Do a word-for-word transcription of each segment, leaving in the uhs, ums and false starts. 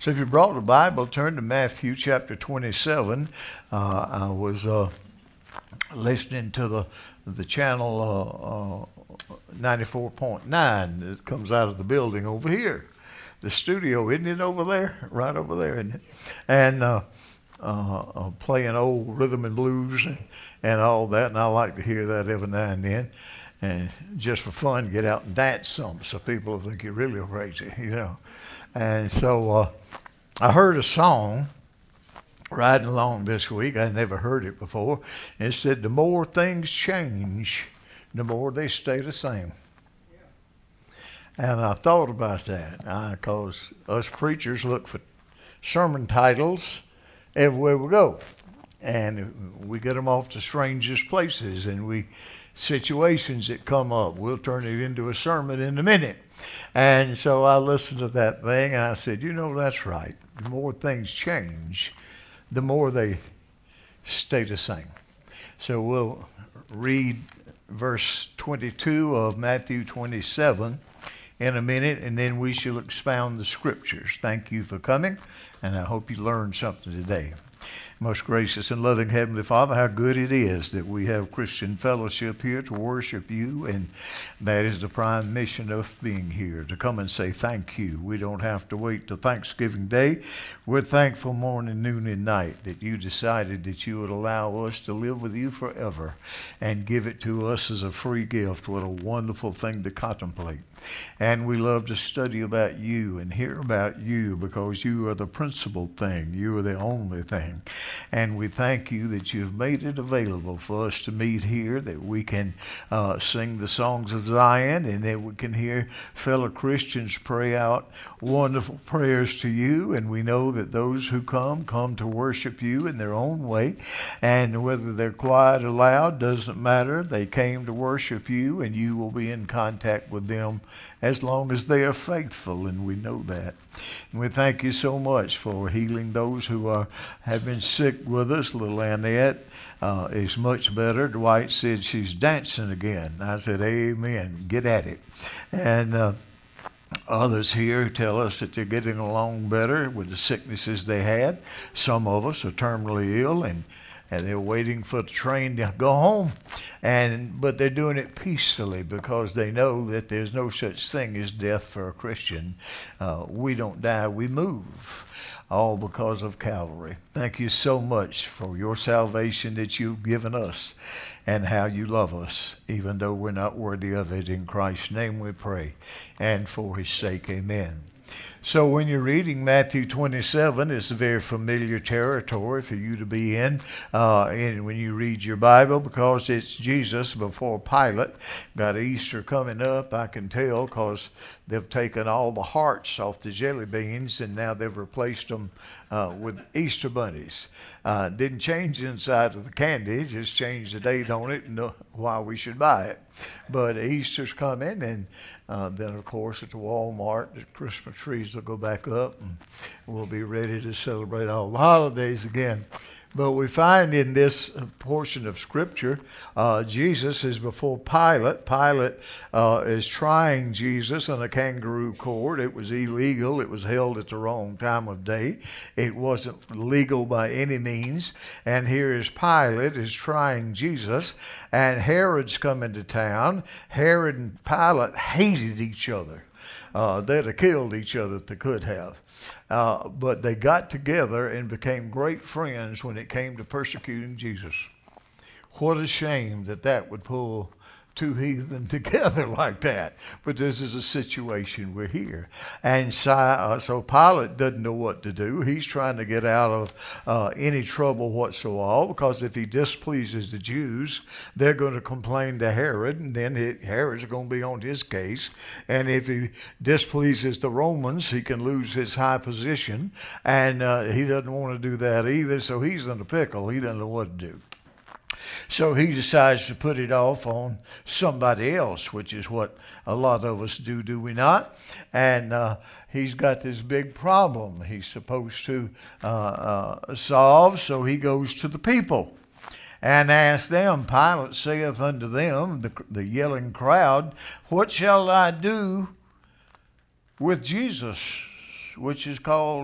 So if you brought the Bible, turn to Matthew chapter twenty-seven. Uh, I was uh, listening to the the channel uh, uh, ninety-four point nine that comes out of the building over here. The studio, isn't it over there? Right over there, isn't it? And uh, uh, uh, playing old rhythm and blues and, and all that. And I like to hear that every now and then. And just for fun, get out and dance some so people think you're really crazy, you know. And so uh, I heard a song riding along this week. I never heard it before. And it said, the more things change, the more they stay the same. And I thought about that because us preachers look for sermon titles everywhere we go. And we get them off the strangest places, and we situations that come up. We'll turn it into a sermon in a minute. And so I listened to that thing, and I said, you know, that's right. The more things change, the more they stay the same. So we'll read verse twenty-two of Matthew twenty-seven in a minute, and then we shall expound the scriptures. Thank you for coming, and I hope you learned something today. Most gracious and loving Heavenly Father, how good it is that we have Christian fellowship here to worship you, and that is the prime mission of being here, to come and say thank you. We don't have to wait till Thanksgiving Day. We're thankful morning, noon, and night that you decided that you would allow us to live with you forever and give it to us as a free gift. What a wonderful thing to contemplate. And we love to study about you and hear about you because you are the principal thing. You are the only thing. And we thank you that you've made it available for us to meet here, that we can uh, sing the songs of Zion, and that we can hear fellow Christians pray out wonderful prayers to you. And we know that those who come, come to worship you in their own way. And whether they're quiet or loud, doesn't matter. They came to worship you, and you will be in contact with them as long as they are faithful, and we know that. And we thank you so much for healing those who are, have been sick with us. Little Annette uh, is much better. Dwight said she's dancing again. I said, amen, get at it. And uh, others here tell us that they're getting along better with the sicknesses they had. Some of us are terminally ill, and and they're waiting for the train to go home, and but they're doing it peacefully because they know that there's no such thing as death for a Christian. Uh, we don't die, we move, all because of Calvary. Thank you so much for your salvation that you've given us and how you love us, even though we're not worthy of it. In Christ's name we pray, and for his sake, amen. So when you're reading Matthew twenty-seven, it's a very familiar territory for you to be in, uh, and when you read your Bible, because it's Jesus before Pilate. Got Easter coming up, I can tell, because they've taken all the hearts off the jelly beans, and now they've replaced them uh, with Easter bunnies. Uh, didn't change the inside of the candy, just changed the date on it and why we should buy it. But Easter's coming, and uh, then, of course, at the Walmart, the Christmas trees will go back up, and we'll be ready to celebrate all the holidays again. But we find in this portion of Scripture, uh, Jesus is before Pilate. Pilate uh, is trying Jesus on a kangaroo court. It was illegal. It was held at the wrong time of day. It wasn't legal by any means. And here is Pilate is trying Jesus, and Herod's coming to town. Herod and Pilate hated each other. Uh, they'd have killed each other if they could have. Uh, but they got together and became great friends when it came to persecuting Jesus. What a shame that that would pull two heathen together like that. But this is a situation we're here. And so, uh, so Pilate doesn't know what to do. He's trying to get out of uh, any trouble whatsoever, because if he displeases the Jews, they're going to complain to Herod, and then it, Herod's going to be on his case. And if he displeases the Romans, he can lose his high position. And uh, he doesn't want to do that either, so he's in a pickle. He doesn't know what to do. So he decides to put it off on somebody else, which is what a lot of us do, do we not? And uh, he's got this big problem he's supposed to uh, uh, solve, so he goes to the people and asks them. Pilate saith unto them, the, the yelling crowd, what shall I do with Jesus, which is called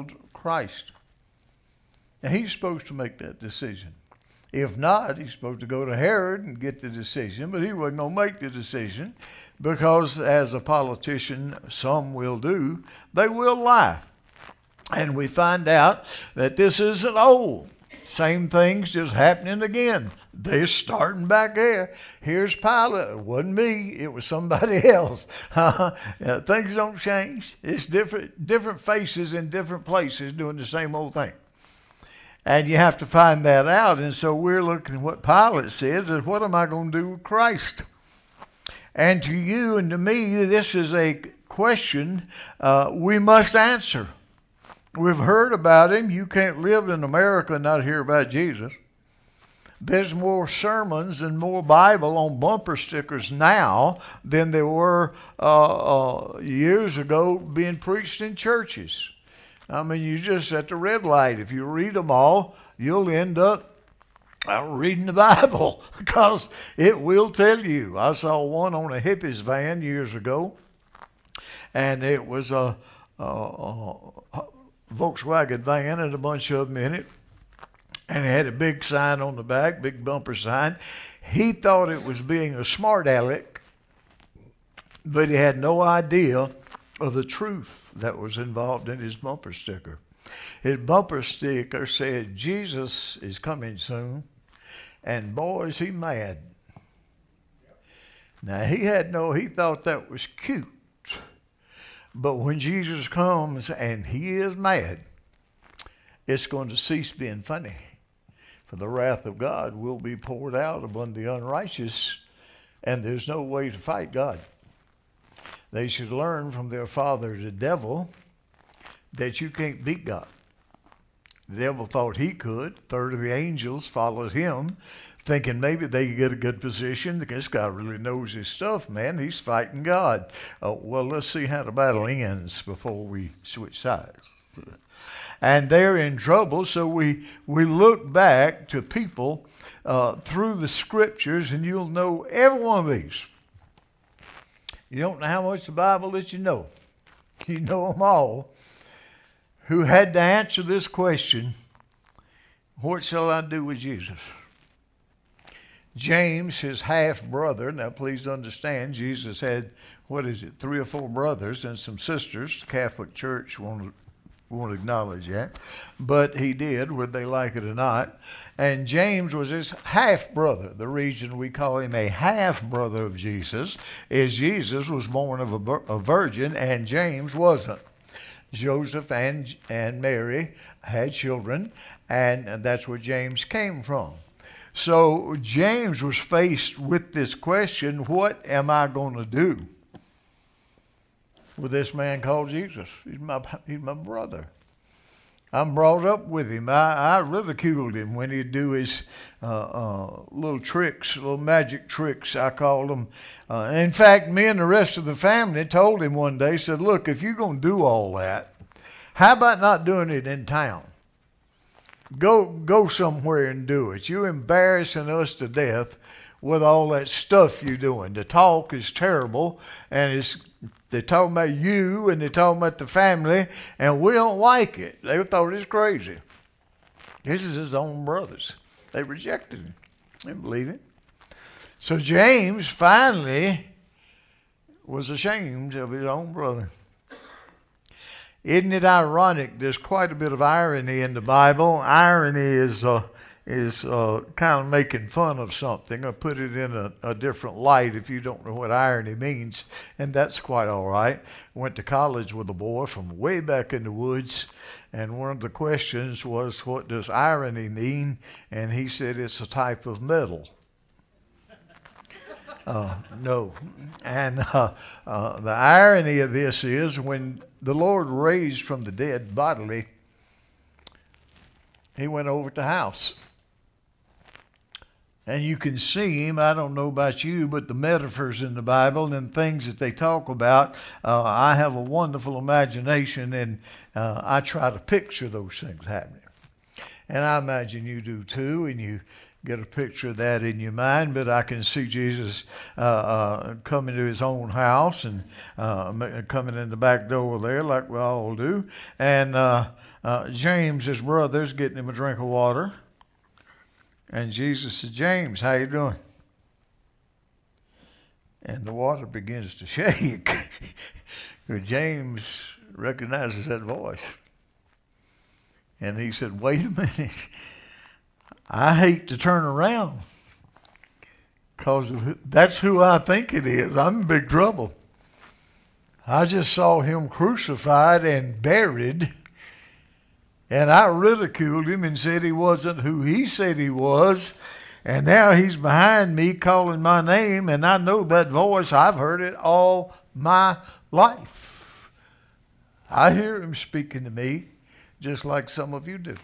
Christ? Now, he's supposed to make that decision. If not, he's supposed to go to Herod and get the decision, but he wasn't going to make the decision because, as a politician, some will do, they will lie. And we find out that this isn't old. Same thing's just happening again. They're starting back there. Here's Pilate. It wasn't me. It was somebody else. Uh, things don't change. It's different, different faces in different places doing the same old thing. And you have to find that out. And so we're looking at what Pilate says is, what am I going to do with Christ? And to you and to me, this is a question uh, we must answer. We've heard about him. You can't live in America and not hear about Jesus. There's more sermons and more Bible on bumper stickers now than there were uh, uh, years ago being preached in churches. I mean, you just at the red light. If you read them all, you'll end up uh, reading the Bible because it will tell you. I saw one on a hippies van years ago, and it was a, a, a Volkswagen van and a bunch of them in it, and it had a big sign on the back, big bumper sign. He thought it was being a smart aleck, but he had no idea of the truth that was involved in his bumper sticker. His bumper sticker said, Jesus is coming soon, and boy, is he mad. Now, he had no, he thought that was cute. But when Jesus comes and he is mad, it's going to cease being funny. For the wrath of God will be poured out upon the unrighteous, and there's no way to fight God. They should learn from their father, the devil, that you can't beat God. The devil thought he could. A third of the angels followed him, thinking maybe they could get a good position. This guy really knows his stuff, man. He's fighting God. Uh, well, let's see how the battle ends before we switch sides. And they're in trouble, so we, we look back to people uh, through the scriptures, and you'll know every one of these. You don't know how much the Bible lets you know. You know them all. Who had to answer this question, what shall I do with Jesus? James, his half-brother, now please understand, Jesus had, what is it, three or four brothers and some sisters. The Catholic Church won't, won't acknowledge that, but he did, whether they like it or not. And James was his half-brother. The reason we call him a half-brother of Jesus is Jesus was born of a, a virgin and James wasn't. Joseph and, and Mary had children, and, and that's where James came from. So James was faced with this question, what am I going to do with this man called Jesus? He's my, he's my brother. I'm brought up with him. I, I ridiculed him when he'd do his uh, uh, little tricks, little magic tricks, I called them. Uh, in fact, me and the rest of the family told him one day, said, look, if you're going to do all that, how about not doing it in town? Go, go somewhere and do it. You're embarrassing us to death with all that stuff you're doing. The talk is terrible, and it's they're talking about you, and they're talking about the family, and we don't like it. They thought it was crazy. This is his own brothers. They rejected him. They didn't believe him. So James finally was ashamed of his own brother. Isn't it ironic? There's quite a bit of irony in the Bible. Irony is uh, is uh, kind of making fun of something, or put it in a, a different light if you don't know what irony means, and that's quite all right. Went to college with a boy from way back in the woods, and one of the questions was, what does irony mean? And he said it's a type of metal. Uh, no. And uh, uh, the irony of this is when the Lord raised from the dead bodily, he went over to the house. And you can see him. I don't know about you, but the metaphors in the Bible and things that they talk about, uh, I have a wonderful imagination, and uh, I try to picture those things happening. And I imagine you do too, and you get a picture of that in your mind, but I can see Jesus uh, uh, coming to his own house and uh, coming in the back door there like we all do. And uh, uh, James, his brother, is getting him a drink of water. And Jesus says, James, how you doing? And the water begins to shake. James recognizes that voice. And he said, wait a minute. I hate to turn around because that's who I think it is. I'm in big trouble. I just saw him crucified and buried, and I ridiculed him and said he wasn't who he said he was, and now he's behind me calling my name, and I know that voice. I've heard it all my life. I hear him speaking to me just like some of you do.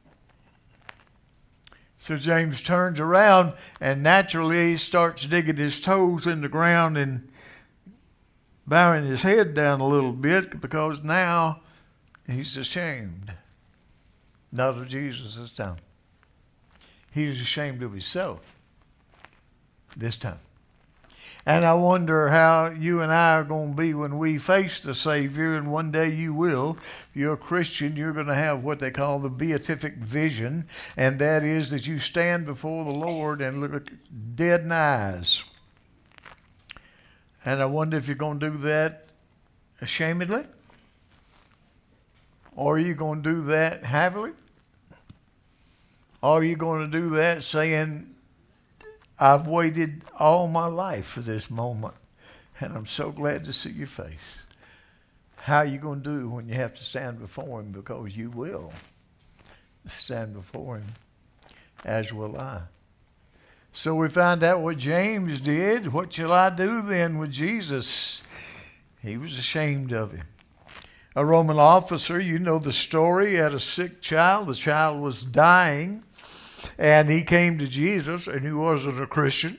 So James turns around and naturally he starts digging his toes in the ground and bowing his head down a little bit because now he's ashamed. Not of Jesus this time. He's ashamed of himself this time. And I wonder how you and I are going to be when we face the Savior, and one day you will. If you're a Christian, you're going to have what they call the beatific vision, and that is that you stand before the Lord and look dead in the eyes. And I wonder if you're going to do that ashamedly, or are you going to do that happily, or are you going to do that saying, I've waited all my life for this moment, and I'm so glad to see your face. How are you going to do when you have to stand before him? Because you will stand before him, as will I. So we find out what James did. What shall I do then with Jesus? He was ashamed of him. A Roman officer, you know the story, had a sick child. The child was dying. And he came to Jesus, and he wasn't a Christian,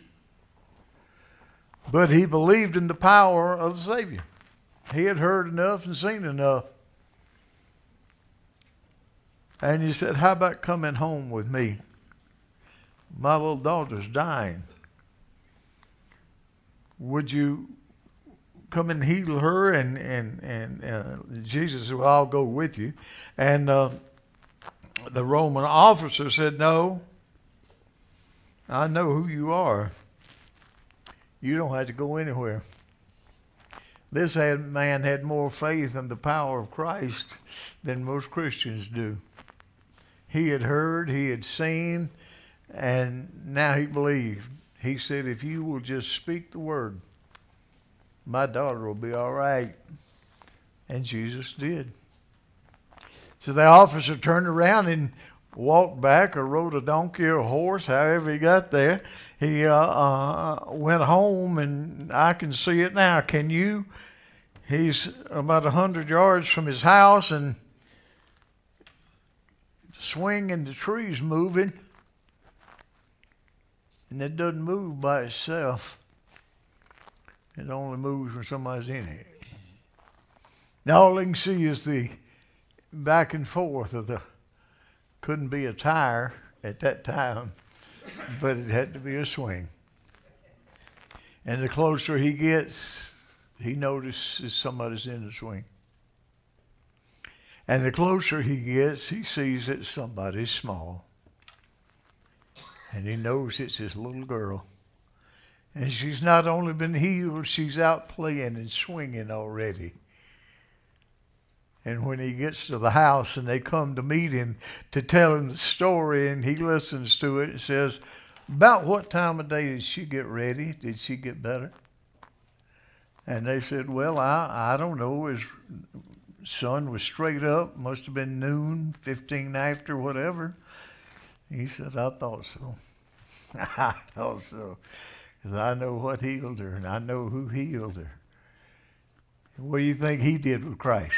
but he believed in the power of the Savior. He had heard enough and seen enough. And he said, how about coming home with me? My little daughter's dying. Would you come and heal her? And, and, and uh, Jesus said, well, I'll go with you. And uh, the Roman officer said, no, I know who you are. You don't have to go anywhere. This had, man had more faith in the power of Christ than most Christians do. He had heard, he had seen, and now he believed. He said, if you will just speak the word, my daughter will be all right. And Jesus did. So the officer turned around and walked back, or rode a donkey or a horse, however he got there. He uh, uh, went home, and I can see it now. Can you? He's about a hundred yards from his house, and the swing and the trees moving, and it doesn't move by itself. It only moves when somebody's in it. Now all you can see is the back and forth of the, couldn't be a tire at that time, but it had to be a swing. And the closer he gets, he notices somebody's in the swing. And the closer he gets, he sees that somebody's small. And he knows it's his little girl. And she's not only been healed, she's out playing and swinging already. And when he gets to the house and they come to meet him to tell him the story, and he listens to it and says, about what time of day did she get ready? Did she get better? And they said, well, I, I don't know. His sun was straight up. Must have been noon, fifteen after, whatever. He said, I thought so. I thought so. Because I know what healed her, and I know who healed her. What do you think he did with Christ?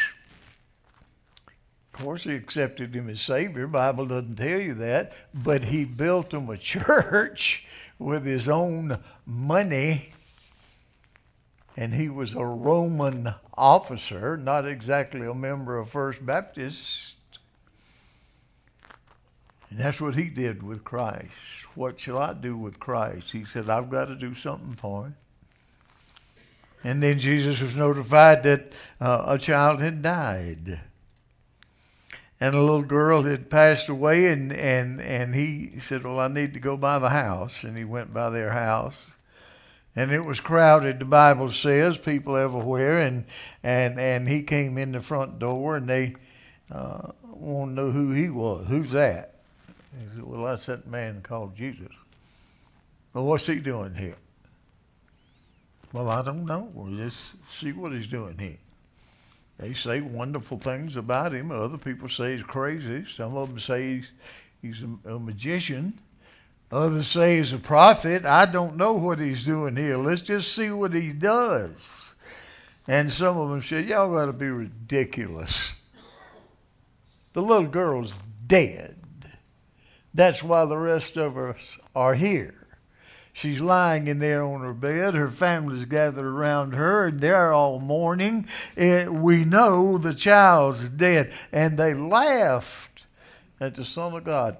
Of course, he accepted him as Savior. Bible doesn't tell you that. But he built him a church with his own money. And he was a Roman officer, not exactly a member of First Baptist. And that's what he did with Christ. What shall I do with Christ? He said, I've got to do something for him. And then Jesus was notified that uh, a child had died. And a little girl had passed away, and, and, and he said, well, I need to go by the house. And he went by their house. And it was crowded, the Bible says, people everywhere. And, and, and he came in the front door, and they uh, wanted to know who he was. Who's that? He said, well, that's that man called Jesus. Well, what's he doing here? Well, I don't know. We'll just see what he's doing here. They say wonderful things about him. Other people say he's crazy. Some of them say he's, he's a, a magician. Others say he's a prophet. I don't know what he's doing here. Let's just see what he does. And some of them said, y'all got to be ridiculous. The little girl's dead. That's why the rest of us are here. She's lying in there on her bed. Her family's gathered around her, and they're all mourning. It, we know the child's dead. And they laughed at the Son of God.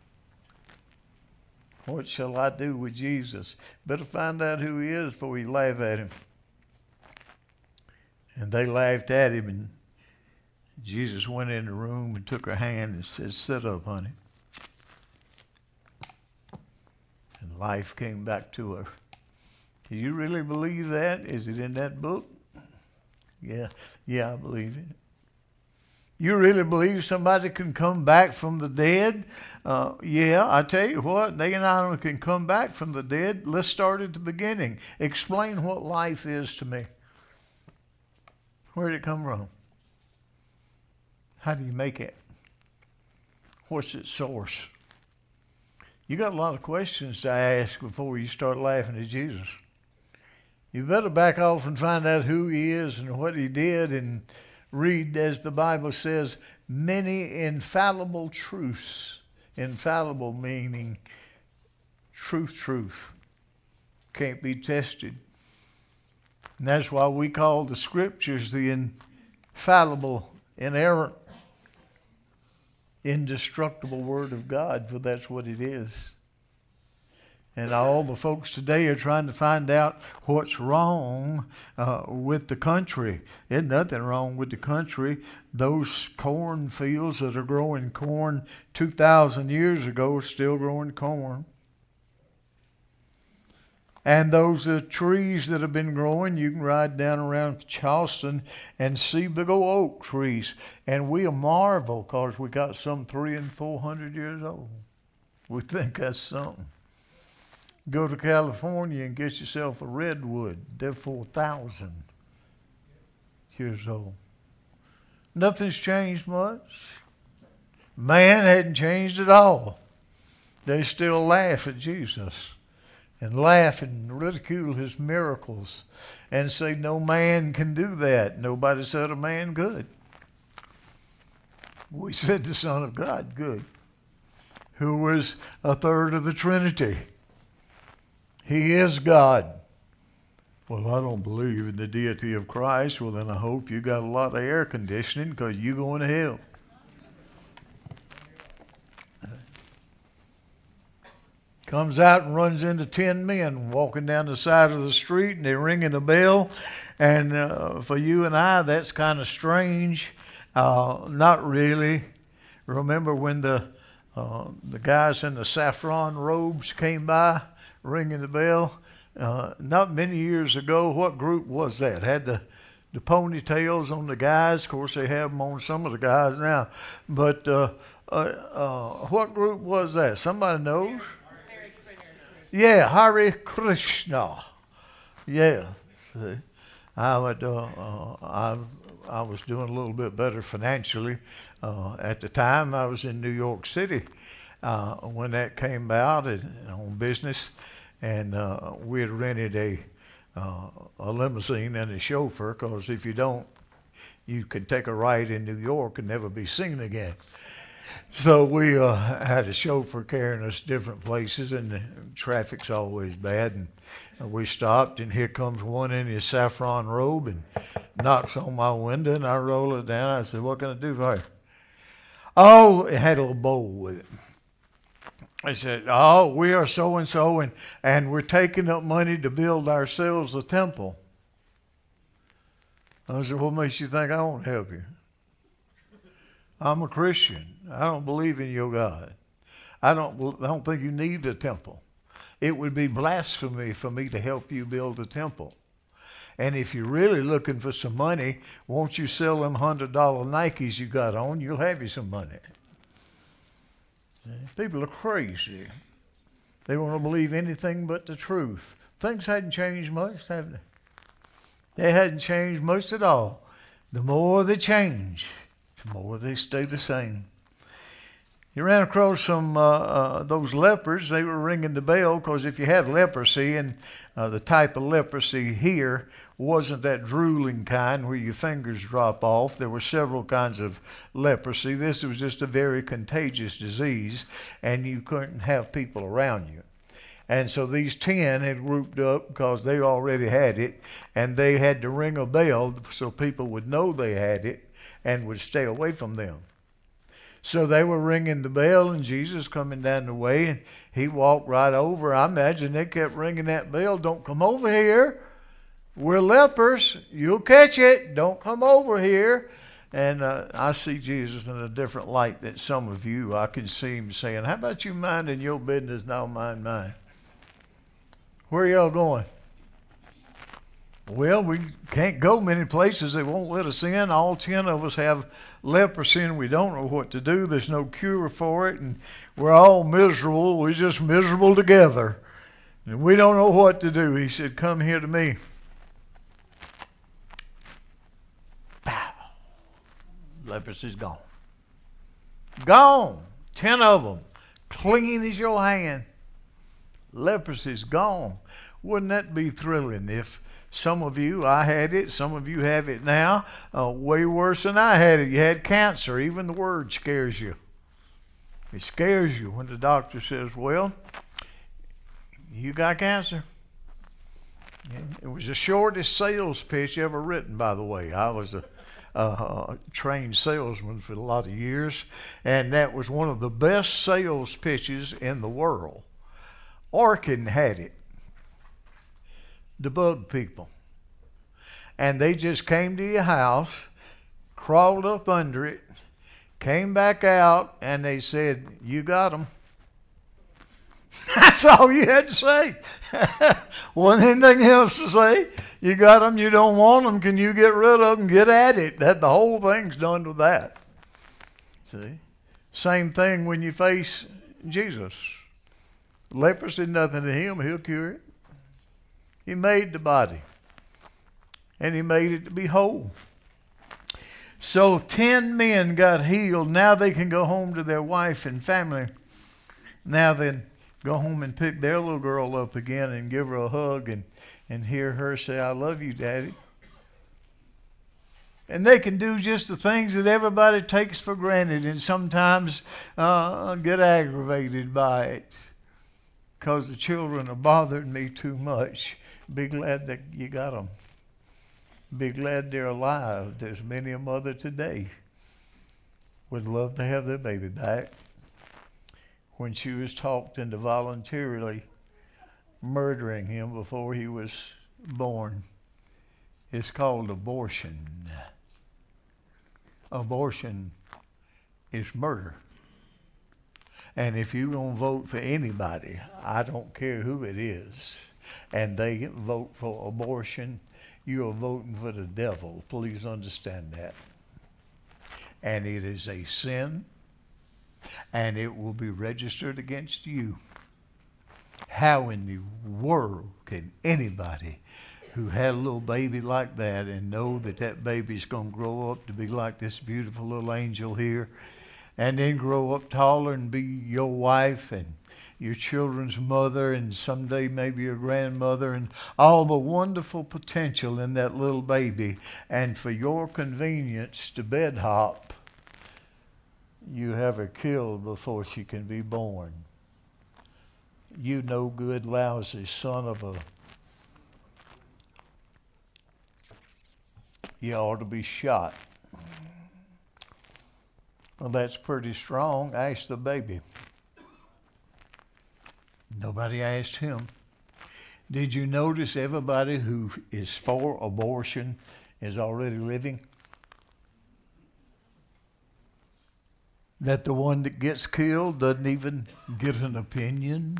What shall I do with Jesus? Better find out who he is before we laugh at him. And they laughed at him, and Jesus went in the room and took her hand and said, sit up, honey. And life came back to her. Do you really believe that? Is it in that book? Yeah, yeah, I believe it. You really believe somebody can come back from the dead? Uh, yeah, I tell you what, they and I can come back from the dead. Let's start at the beginning. Explain what life is to me. Where did it come from? How do you make it? What's its source? You got a lot of questions to ask before you start laughing at Jesus. You better back off and find out who he is and what he did, and read, as the Bible says, many infallible truths. Infallible meaning truth, truth. Can't be tested. And that's why we call the scriptures the infallible, inerrant, indestructible word of God, for that's what it is. And all the folks today are trying to find out what's wrong uh, with the country. There's nothing wrong with the country. Those corn fields that are growing corn two thousand years ago are still growing corn. And those uh, trees that have been growing, you can ride down around Charleston and see big old oak trees. And we marvel because we got some three and four hundred years old. We think that's something. Go to California and get yourself a redwood. They're four thousand years old. Nothing's changed much. Man hadn't changed at all. They still laugh at Jesus and laugh and ridicule his miracles and say no man can do that. Nobody said a man could. We said the Son of God could, who was a third of the Trinity. He is God. Well, I don't believe in the deity of Christ. Well, then I hope you got a lot of air conditioning, because you're going to hell. Comes out and runs into ten men walking down the side of the street, and they're ringing a bell. And uh, for you and I, that's kind of strange. Uh, not really. Remember when the uh, the guys in the saffron robes came by, ringing the bell? Uh, not many years ago. What group was that? Had the the ponytails on the guys. Of course, they have them on some of the guys now. But uh, uh, uh, what group was that? Somebody knows? Yeah, Hare Krishna. Yeah. See, I went. Uh, uh, I I was doing a little bit better financially uh, at the time. I was in New York City uh, when that came out and, on business, and uh, we had rented a uh, a limousine and a chauffeur, because if you don't, you could take a ride in New York and never be seen again. So we uh, had a chauffeur carrying us different places, and the traffic's always bad. And, and we stopped, and here comes one in his saffron robe and knocks on my window, and I roll it down. I said, "What can I do for you?" Oh, it had a little bowl with it. They said, oh, we are so-and-so, and, and we're taking up money to build ourselves a temple. I said, what makes you think I won't help you? I'm a Christian. I don't believe in your God. I don't, I don't think you need a temple. It would be blasphemy for me to help you build a temple. And if you're really looking for some money, won't you sell them one hundred dollar Nikes you got on? You'll have you some money. People are crazy. They want to believe anything but the truth. Things hadn't changed much, have they? They hadn't changed much at all. The more they change, the more they stay the same. You ran across some uh, uh, those lepers. They were ringing the bell because if you had leprosy, and uh, the type of leprosy here wasn't that drooling kind where your fingers drop off. There were several kinds of leprosy. This was just a very contagious disease, and you couldn't have people around you. And so these ten had grouped up because they already had it, and they had to ring a bell so people would know they had it and would stay away from them. So they were ringing the bell, and Jesus coming down the way, and he walked right over. I imagine they kept ringing that bell. Don't come over here. We're lepers. You'll catch it. Don't come over here. And uh, I see Jesus in a different light than some of you. I can see him saying, how about you minding your business and I'll mind mine? Where are y'all going? Well, we can't go many places. They won't let us in. All ten of us have leprosy, and we don't know what to do. There's no cure for it, and we're all miserable. We're just miserable together, and we don't know what to do. He said, come here to me. Pow. Leprosy's gone. Gone. Ten of them. Clean as your hand. Leprosy's gone. Wouldn't that be thrilling if some of you, I had it, some of you have it now, uh, way worse than I had it. You had cancer. Even the word scares you. It scares you when the doctor says, well, you got cancer. It was the shortest sales pitch ever written, by the way. I was a, a trained salesman for a lot of years, and that was one of the best sales pitches in the world. Orkin had it. The bug people. And they just came to your house, crawled up under it, came back out, and they said, you got them. That's all you had to say. Wasn't anything else to say. You got them, you don't want them, can you get rid of them? Get at it. That the whole thing's done with that. See? Same thing when you face Jesus. Leprosy, nothing to him, he'll cure it. He made the body, and he made it to be whole. So ten men got healed. Now they can go home to their wife and family. Now then, go home and pick their little girl up again and give her a hug and, and hear her say, I love you, Daddy. And they can do just the things that everybody takes for granted and sometimes uh, get aggravated by it because the children are bothering me too much. Be glad that you got them. Be glad they're alive. There's many a mother today would love to have their baby back when she was talked into voluntarily murdering him before he was born. It's called abortion. Abortion is murder. And if you're going to vote for anybody, I don't care who it is, and they vote for abortion, you are voting for the devil. Please understand that. And it is a sin, and it will be registered against you. How in the world can anybody who had a little baby like that and know that that baby's going to grow up to be like this beautiful little angel here, and then grow up taller and be your wife and your children's mother and someday maybe your grandmother and all the wonderful potential in that little baby, and for your convenience to bed hop, you have her killed before she can be born. You no good, lousy son of a... You ought to be shot. Well, that's pretty strong. Ask the baby. Nobody asked him. Did you notice everybody who is for abortion is already living? That the one that gets killed doesn't even get an opinion?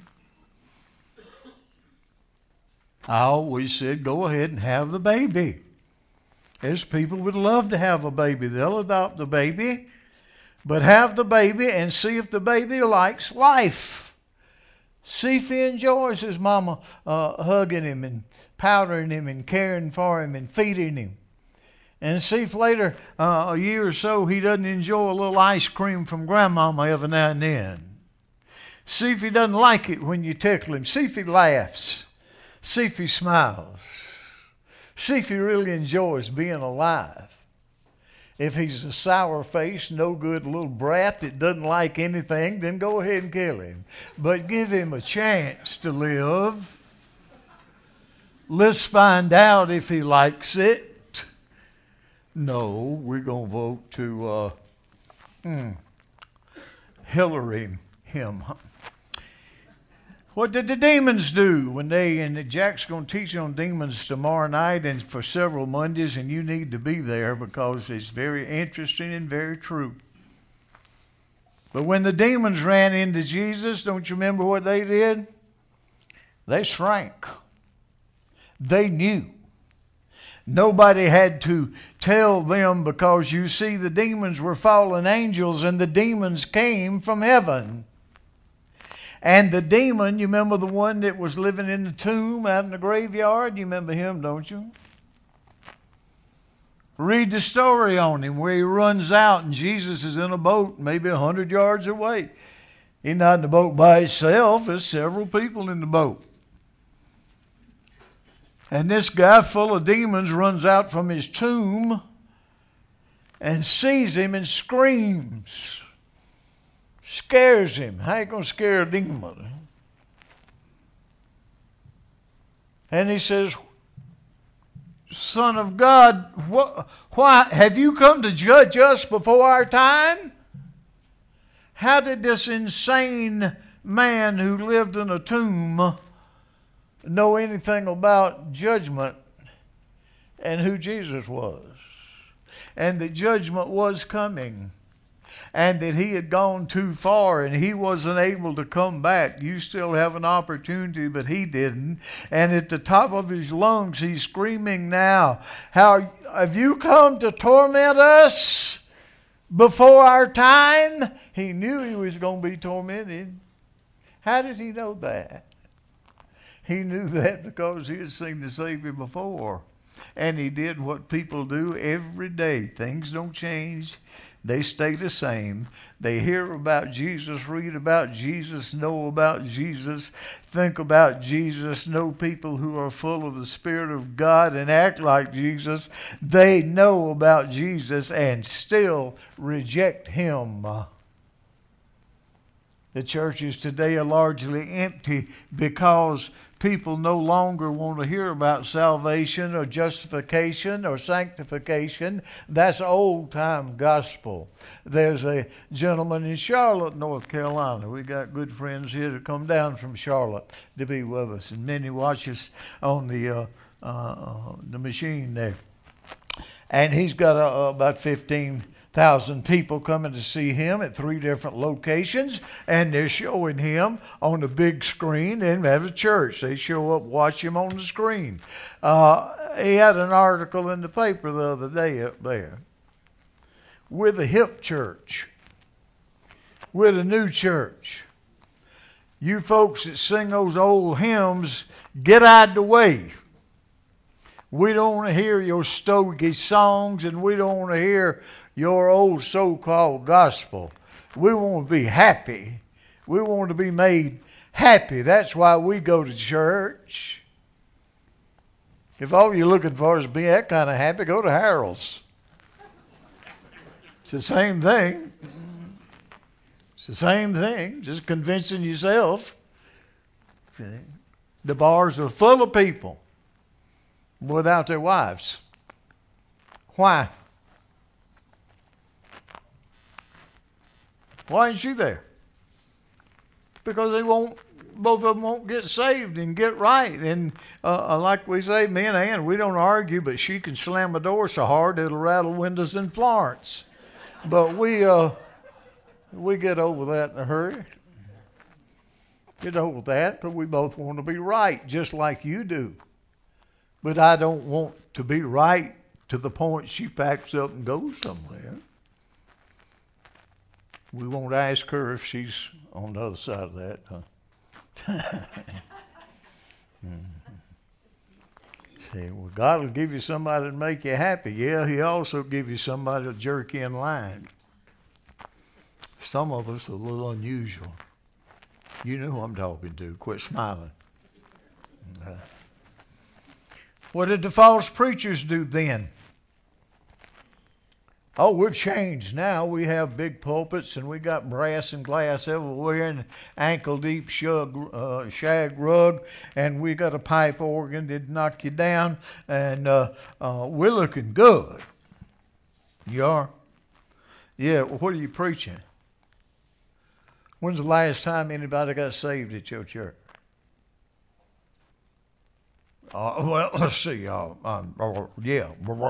I always said, go ahead and have the baby. There's people would love to have a baby. They'll adopt the baby, but have the baby and see if the baby likes life. See if he enjoys his mama uh, hugging him and powdering him and caring for him and feeding him. And see if later, uh, a year or so, he doesn't enjoy a little ice cream from grandmama every now and then. See if he doesn't like it when you tickle him. See if he laughs. See if he smiles. See if he really enjoys being alive. If he's a sour-faced, no-good little brat that doesn't like anything, then go ahead and kill him. But give him a chance to live. Let's find out if he likes it. No, we're going to vote to uh, mm, Hillary him. What did the demons do when they, and Jack's going to teach on demons tomorrow night and for several Mondays, and you need to be there because it's very interesting and very true. But when the demons ran into Jesus, don't you remember what they did? They shrank. They knew. Nobody had to tell them, because you see the demons were fallen angels and the demons came from heaven. And the demon, you remember the one that was living in the tomb out in the graveyard? You remember him, don't you? Read the story on him where he runs out and Jesus is in a boat maybe a hundred yards away. He's not in the boat by himself. There's several people in the boat. And this guy full of demons runs out from his tomb and sees him and screams. Scares him. How you going to scare a demon? And he says, Son of God, wh- why have you come to judge us before our time? How did this insane man who lived in a tomb know anything about judgment and who Jesus was? And that judgment was coming. And that he had gone too far and he wasn't able to come back. You still have an opportunity, but he didn't. And at the top of his lungs, he's screaming now, how have you come to torment us before our time? He knew he was going to be tormented. How did he know that? He knew that because he had seen the Savior before. And he did what people do every day. Things don't change. They stay the same. They hear about Jesus, read about Jesus, know about Jesus, think about Jesus, know people who are full of the Spirit of God and act like Jesus. They know about Jesus and still reject him. The churches today are largely empty because people no longer want to hear about salvation or justification or sanctification. That's old-time gospel. There's a gentleman in Charlotte, North Carolina. We got good friends here that come down from Charlotte to be with us, and many watch us on the uh, uh, the machine there. And he's got uh, about fifteen thousand people coming to see him at three different locations, and they're showing him on the big screen. And at a church, they show up, watch him on the screen. Uh, he had an article in the paper the other day up there. We're the hip church. We're the new church. You folks that sing those old hymns, get out of the way. We don't want to hear your stogie songs, and we don't want to hear your old so-called gospel. We want to be happy. We want to be made happy. That's why we go to church. If all you're looking for is be that kind of happy, go to Harold's. It's the same thing. It's the same thing, just convincing yourself. See? The bars are full of people without their wives. Why? Why ain't she there? Because they won't both of them won't get saved and get right. And uh, like we say, me and Ann, we don't argue, but she can slam a door so hard it'll rattle windows in Florence. But we uh, we get over that in a hurry. Get over that, but we both want to be right, just like you do. But I don't want to be right to the point she packs up and goes somewhere. We won't ask her if she's on the other side of that, huh? mm-hmm. See, well, God will give you somebody to make you happy. Yeah, He also give you somebody to jerk you in line. Some of us are a little unusual. You know who I'm talking to. Quit smiling. Uh, what did the false preachers do then? Oh, we've changed now. We have big pulpits and we got brass and glass everywhere and ankle-deep shag, uh, shag rug, and we got a pipe organ that'd knock you down, and uh, uh, we're looking good. You are? Yeah, well, what are you preaching? When's the last time anybody got saved at your church? Uh, well, let's see. Uh, um, yeah.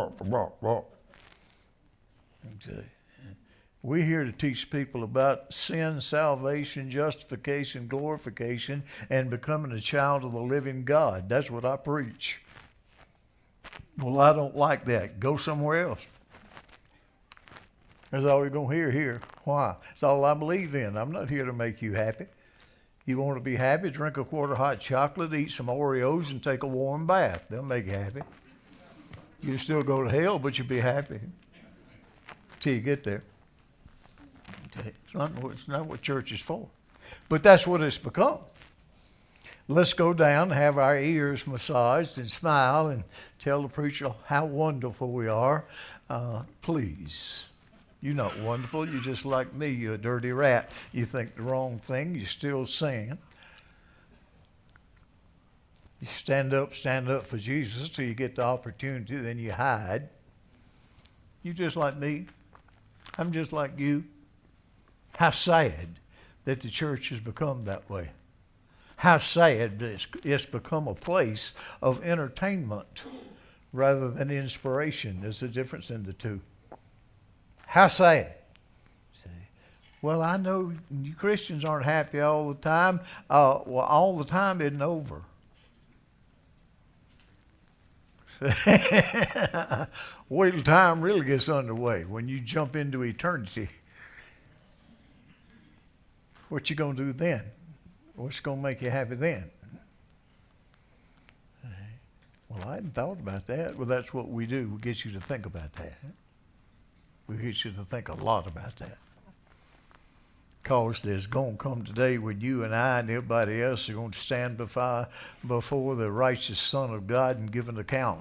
We're here to teach people about sin, salvation, justification, glorification, and becoming a child of the living God. That's what I preach. Well, I don't like that. Go somewhere else. That's all you're going to hear here. Why? It's all I believe in. I'm not here to make you happy. You want to be happy, drink a quart of hot chocolate, eat some Oreos, and take a warm bath. They'll make you happy. You'll still go to hell, but you'll be happy till you get there. It's not, it's not what church is for. But that's what it's become. Let's go down, have our ears massaged, and smile, and tell the preacher how wonderful we are. Uh, please. You're not wonderful. You're just like me. You're a dirty rat. You think the wrong thing. You still sin. You stand up, stand up for Jesus till you get the opportunity. Then you hide. You're just like me. I'm just like you. How sad that the church has become that way. How sad that it's, it's become a place of entertainment rather than inspiration. There's a difference in the two. How sad. See? Well, I know you Christians aren't happy all the time. Uh, well, all the time isn't over. Wait till time really gets underway. When you jump into eternity, what you going to do then? What's going to make you happy then? Well, I hadn't thought about that. Well, that's what we do. We get you to think about that. We get you to think a lot about that. Because there's going to come today when you and I and everybody else are going to stand before, before the righteous Son of God and give an account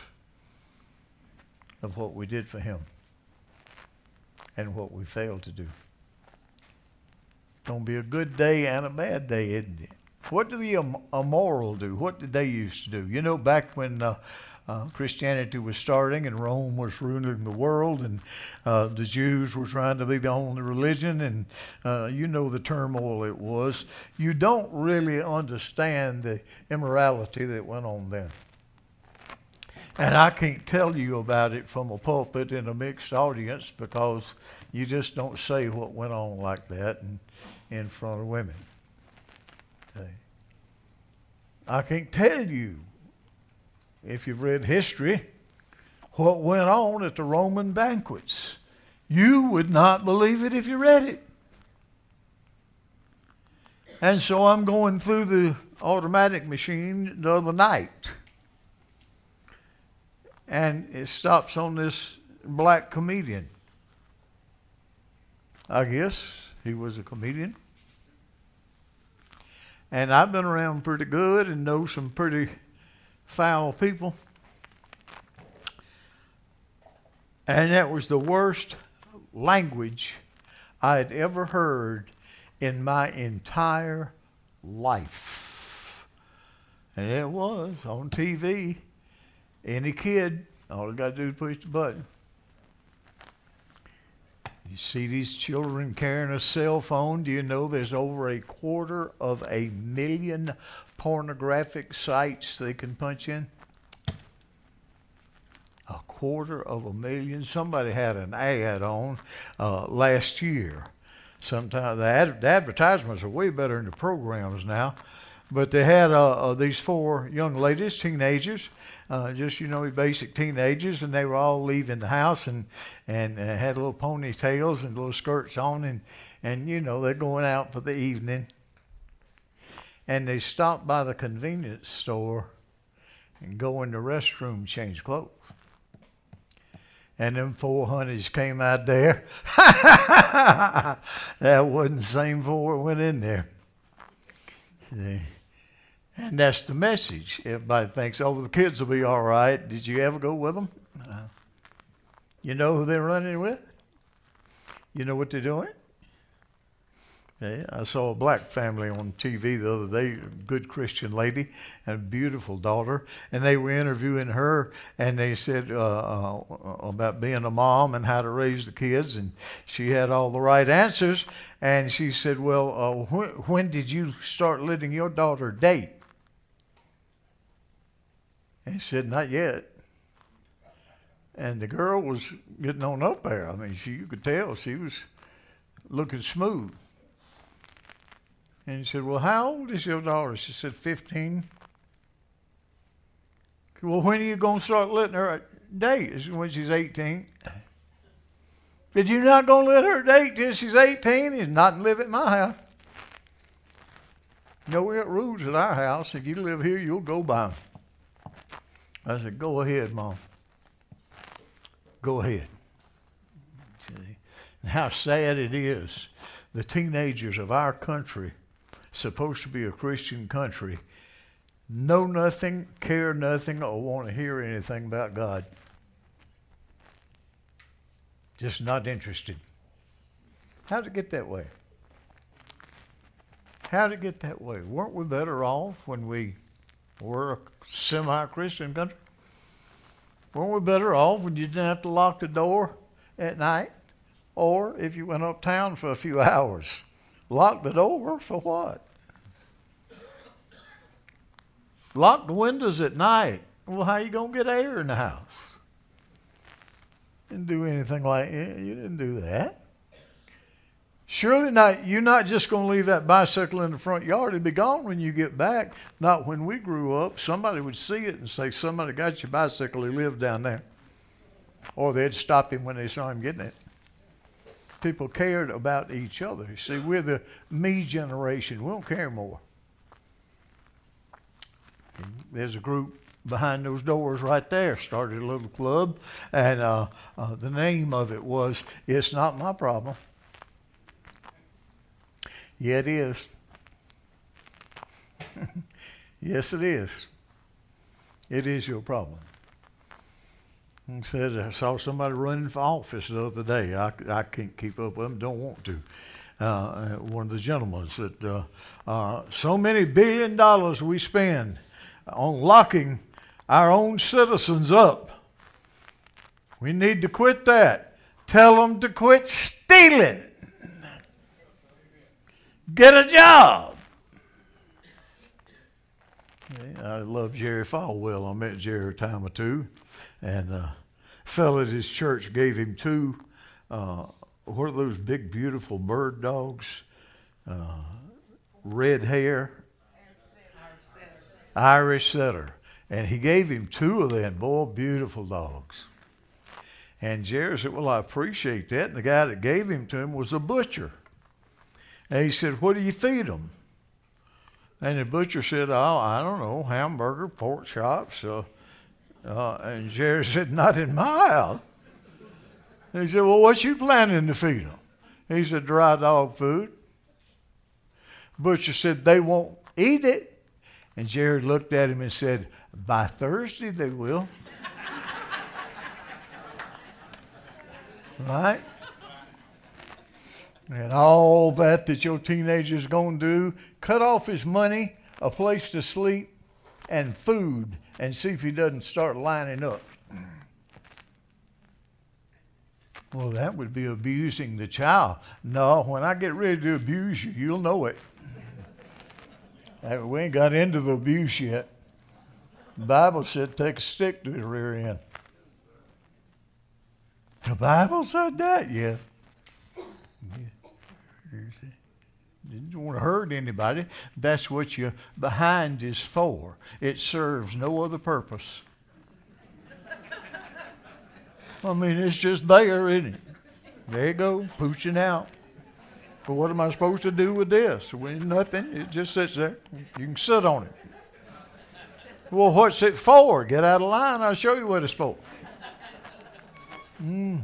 of what we did for Him and what we failed to do. It's going to be a good day and a bad day, isn't it? What do the immoral do? What did they used to do? You know, back when uh, uh, Christianity was starting and Rome was ruling the world, and uh, the Jews were trying to be the only religion, and uh, you know the turmoil it was. You don't really understand the immorality that went on then. And I can't tell you about it from a pulpit in a mixed audience because you just don't say what went on like that in, in front of women. Okay. I can't tell you, if you've read history, what went on at the Roman banquets. You would not believe it if you read it. And so I'm going through the automatic machine the other night, and it stops on this black comedian. I guess he was a comedian. And I've been around pretty good and know some pretty foul people. And that was the worst language I had ever heard in my entire life. And it was on T V. Any kid, all you got to do is push the button. You see these children carrying a cell phone. Do you know there's over a quarter of a million pornographic sites they can punch in? A quarter of a million. Somebody had an ad on uh, last year. Sometimes the, ad- the advertisements are way better than the programs now. But they had uh, uh, these four young ladies, teenagers, uh, just, you know, basic teenagers, and they were all leaving the house and, and uh, had little ponytails and little skirts on, and, and, you know, they're going out for the evening. And they stopped by the convenience store and go in the restroom, change clothes. And them four honeys came out there. That wasn't the same four that went in there. See? And that's the message. Everybody thinks, oh, the kids will be all right. Did you ever go with them? Uh, you know who they're running with? You know what they're doing? Yeah, I saw a black family on T V the other day, a good Christian lady and a beautiful daughter, and they were interviewing her, and they said uh, uh, about being a mom and how to raise the kids, and she had all the right answers, and she said, well, uh, wh- when did you start letting your daughter date? And he said, not yet. And the girl was getting on up there. I mean, she, you could tell she was looking smooth. And he said, well, how old is your daughter? She said, fifteen. Well, when are you going to start letting her date? He said, when she's eighteen. Said, you're not going to let her date till she's eighteen? He's not live at my house. No, we got rules at our house. If you live here, you'll go by them. I said, go ahead, Mom. Go ahead. See? And how sad it is. The teenagers of our country, supposed to be a Christian country, know nothing, care nothing, or want to hear anything about God. Just not interested. How did it get that way? How did it get that way? Weren't we better off when we were a semi-Christian country? Weren't we better off when you didn't have to lock the door at night? Or if you went uptown for a few hours, lock the door for what? Lock the windows at night. Well, how you going to get air in the house? Didn't do anything like that. You didn't do that. Surely not. You're not just going to leave that bicycle in the front yard. It'd be gone when you get back. Not when we grew up. Somebody would see it and say, somebody got your bicycle. He lived down there. Or they'd stop him when they saw him getting it. People cared about each other. You see, we're the me generation. We don't care more. There's a group behind those doors right there, started a little club, and uh, uh, the name of it was, It's Not My Problem. Yeah, it is. Yes, it is. It is your problem. I said, I saw somebody running for office the other day. I, I can't keep up with them, don't want to. Uh, one of the gentlemen said, uh, uh, so many billion dollars we spend on locking our own citizens up. We need to quit that. Tell them to quit stealing. Get a job. I love Jerry Falwell. I met Jerry a time or two. And a fellow at his church gave him two, uh, what are those big, beautiful bird dogs? Uh, red hair. Irish setter. And he gave him two of them. Boy, beautiful dogs. And Jerry said, well, I appreciate that. And the guy that gave him to him was a butcher. And he said, what do you feed them? And the butcher said, oh, I don't know, hamburger, pork chops. Uh, uh, and Jerry said, not in my house. And he said, well, what you planning to feed them? He said, dry dog food. Butcher said, they won't eat it. And Jerry looked at him and said, by Thursday they will. Right? And all that that your teenager's going to do, cut off his money, a place to sleep, and food, and see if he doesn't start lining up. Well, that would be abusing the child. No, when I get ready to abuse you, you'll know it. We ain't got into the abuse yet. The Bible said take a stick to his rear end. The Bible said that, yeah. Didn't want to hurt anybody. That's what your behind is for. It serves no other purpose. I mean, it's just there, isn't it? There you go, pooching out. But what am I supposed to do with this? Well, nothing. It just sits there. You can sit on it. Well, what's it for? Get out of line. I'll show you what it's for. Mm.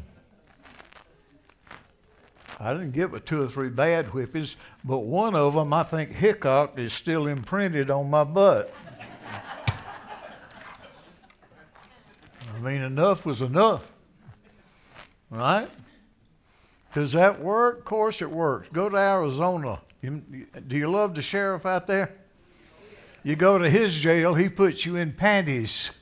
I didn't get but two or three bad whippings, but one of them, I think Hickok, is still imprinted on my butt. I mean, enough was enough. Right? Does that work? Of course it works. Go to Arizona. You, do you love the sheriff out there? You go to his jail, he puts you in panties.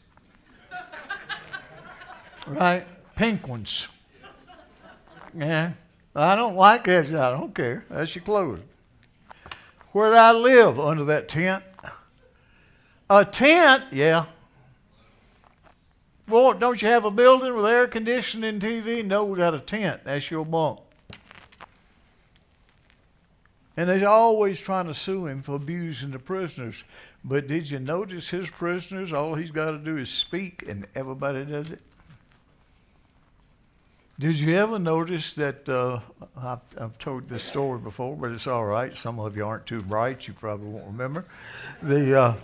Right? Pink ones. Yeah. I don't like that. I don't care. That's your clothes. Where do I live? Under that tent. A tent? Yeah. Well, don't you have a building with air conditioning, T V? No, we got a tent. That's your bunk. And they're always trying to sue him for abusing the prisoners. But did you notice his prisoners, all he's got to do is speak and everybody does it? Did you ever notice that, uh, I've, I've told this story before, but it's all right. Some of you aren't too bright. You probably won't remember. The, uh,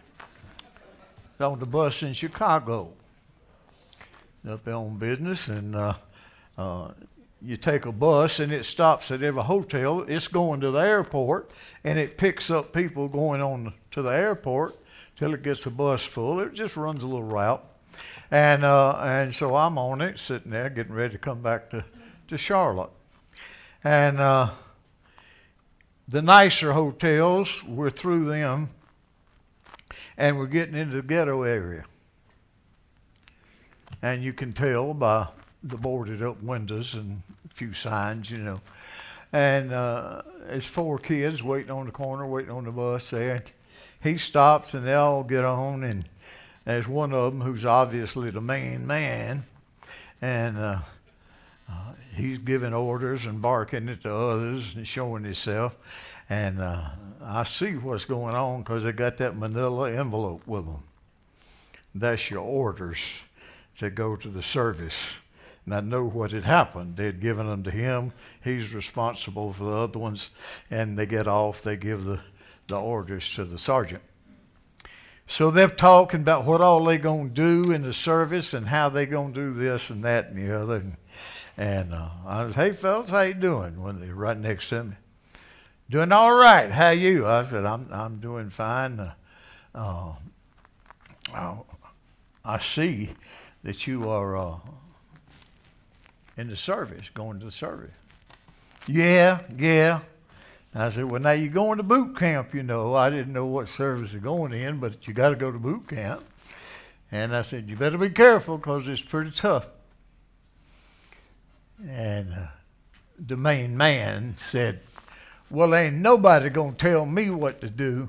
on the bus in Chicago. Up there on business, and uh, uh, you take a bus and it stops at every hotel. It's going to the airport, and it picks up people going on to the airport till it gets the bus full. It just runs a little route, and uh, and so I'm on it, sitting there getting ready to come back to, to Charlotte, and uh, the nicer hotels, we're through them, and we're getting into the ghetto area. And you can tell by the boarded up windows and a few signs, you know. And uh, there's four kids waiting on the corner, waiting on the bus there. He stops and they all get on, and there's one of them who's obviously the main man. And uh, uh, he's giving orders and barking at the others and showing himself. And uh, I see what's going on because they got that manila envelope with them. That's your orders to go to the service. And I know what had happened. They'd given them to him. He's responsible for the other ones. And they get off. They give the, the orders to the sergeant. So they're talking about what all they going to do in the service and how they going to do this and that and the other. And, and uh, I was, hey, fellas, how you doing? When they're right next to me. Doing all right. How you? I said, I'm, I'm doing fine. Uh, uh, oh, I see that you are uh, in the service, going to the service. Yeah, yeah. I said, well, now you're going to boot camp, you know. I didn't know what service you're going in, but you got to go to boot camp. And I said, you better be careful because it's pretty tough. And uh, the main man said, well, ain't nobody going to tell me what to do.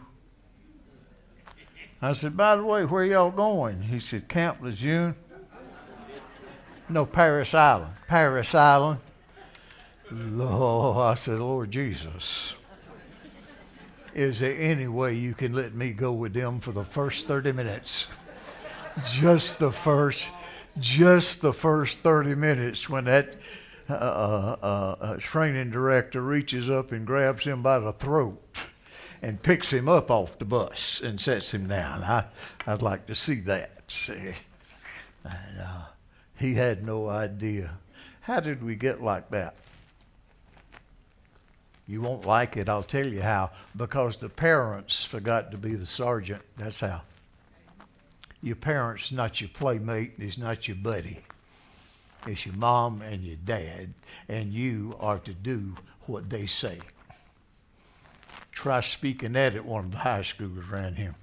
I said, by the way, where y'all going? He said, Camp Lejeune. No, Paris Island. Paris Island. Lord, I said, Lord Jesus, is there any way you can let me go with them for the first thirty minutes? Just the first, just the first thirty minutes when that uh, uh, uh, training director reaches up and grabs him by the throat and picks him up off the bus and sets him down. I, I'd like to see that. See? And, uh, he had no idea. How did we get like that? You won't like it, I'll tell you how. Because the parents forgot to be the sergeant. That's how. Your parents not your playmate, he's not your buddy. It's your mom and your dad, and you are to do what they say. Try speaking that at one of the high schools around here.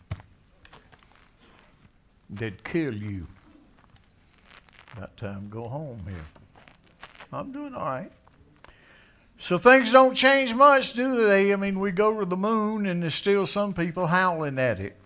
They'd kill you. About time to go home here. I'm doing all right. So things don't change much, do they? I mean, we go to the moon and there's still some people howling at it.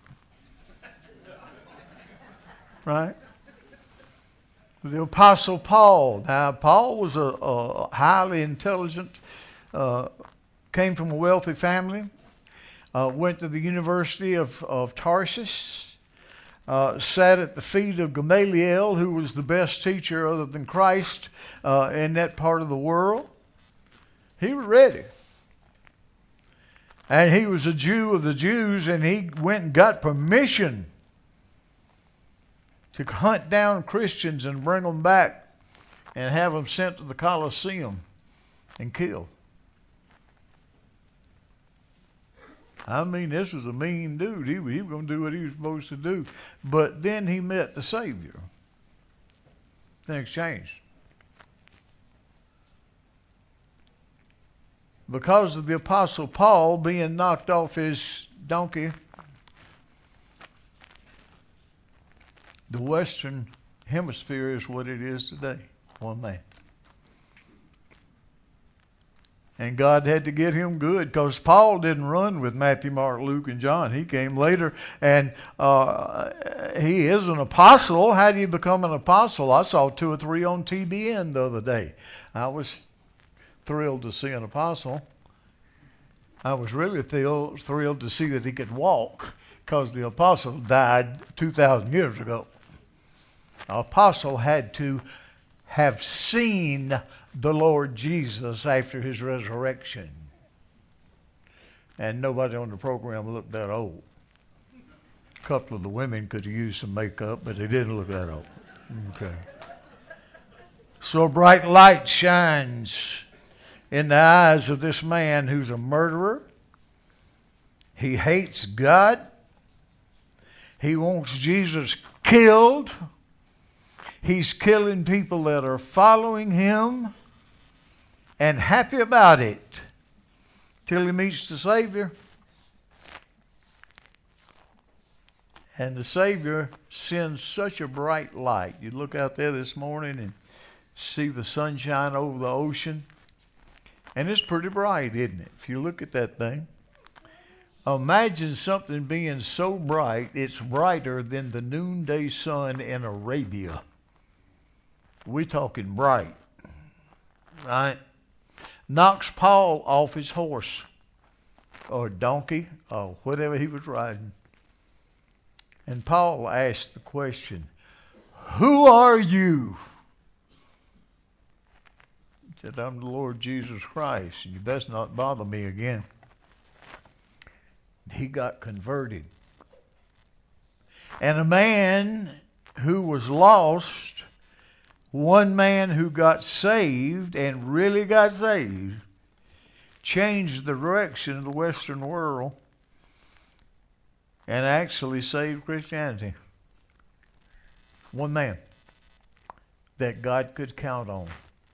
Right? The Apostle Paul. Now, Paul was a, a highly intelligent, uh, came from a wealthy family, uh, went to the University of, of Tarsus, uh, sat at the feet of Gamaliel, who was the best teacher other than Christ uh, in that part of the world. He was ready. And he was a Jew of the Jews, and he went and got permission to hunt down Christians and bring them back and have them sent to the Colosseum and killed. I mean, this was a mean dude. He, he was going to do what he was supposed to do. But then he met the Savior. Things changed. Because of the Apostle Paul being knocked off his donkey, the Western Hemisphere is what it is today. One man. And God had to get him good, because Paul didn't run with Matthew, Mark, Luke, and John. He came later, and uh, he is an apostle. How do you become an apostle? I saw two or three on T B N the other day. I was thrilled to see an apostle. I was really thrilled, thrilled to see that he could walk, because the apostle died two thousand years ago. An apostle had to have seen the Lord Jesus after his resurrection. And nobody on the program looked that old. A couple of the women could have used some makeup, but they didn't look that old. Okay. So a bright light shines in the eyes of this man who's a murderer. He hates God. He wants Jesus killed. He's killing people that are following him and happy about it till he meets the Savior. And the Savior sends such a bright light. You look out there this morning and see the sunshine over the ocean. And it's pretty bright, isn't it? If you look at that thing. Imagine something being so bright, it's brighter than the noonday sun in Arabia. We're talking bright, right? Knocks Paul off his horse or donkey or whatever he was riding. And Paul asked the question, "Who are you?" He said, "I'm the Lord Jesus Christ, and you best not bother me again." He got converted. And a man who was lost, one man who got saved and really got saved, changed the direction of the Western world and actually saved Christianity. One man that God could count on.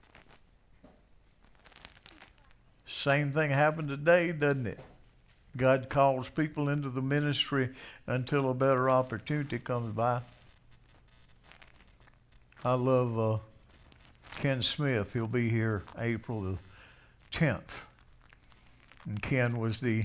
Same thing happened today, doesn't it? God calls people into the ministry until a better opportunity comes by. I love uh, Ken Smith. He'll be here April the tenth. And Ken was the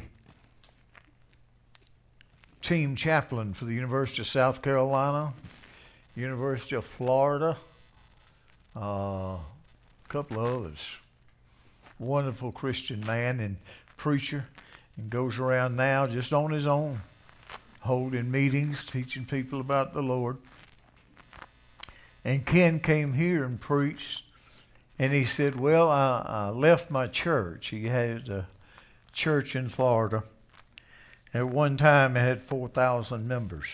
team chaplain for the University of South Carolina, University of Florida, uh, a couple of others. Wonderful Christian man and preacher. And goes around now just on his own, holding meetings, teaching people about the Lord. And Ken came here and preached, and he said, well, I, I left my church. He had a church in Florida. At one time, it had four thousand members.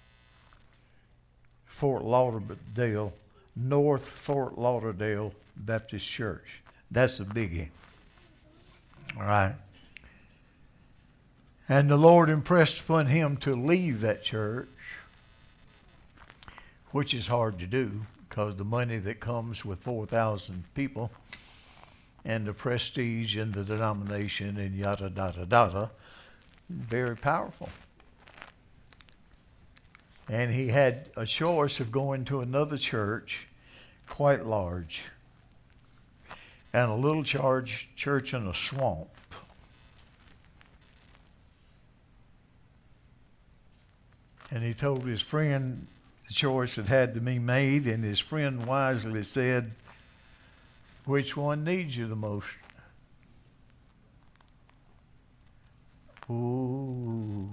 Fort Lauderdale, North Fort Lauderdale Baptist Church. That's a biggie. All right. And the Lord impressed upon him to leave that church, which is hard to do because the money that comes with four thousand people and the prestige in the denomination and yada, yada, yada, very powerful. And he had a choice of going to another church, quite large. and a little charge church in a swamp. And he told his friend the choice that had to be made, and his friend wisely said, which one needs you the most? Ooh.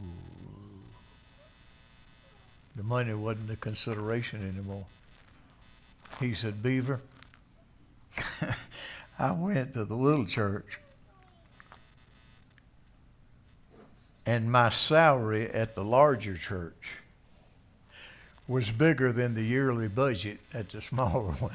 The money wasn't a consideration anymore. He said, Beaver, I went to the little church, and my salary at the larger church was bigger than the yearly budget at the smaller one.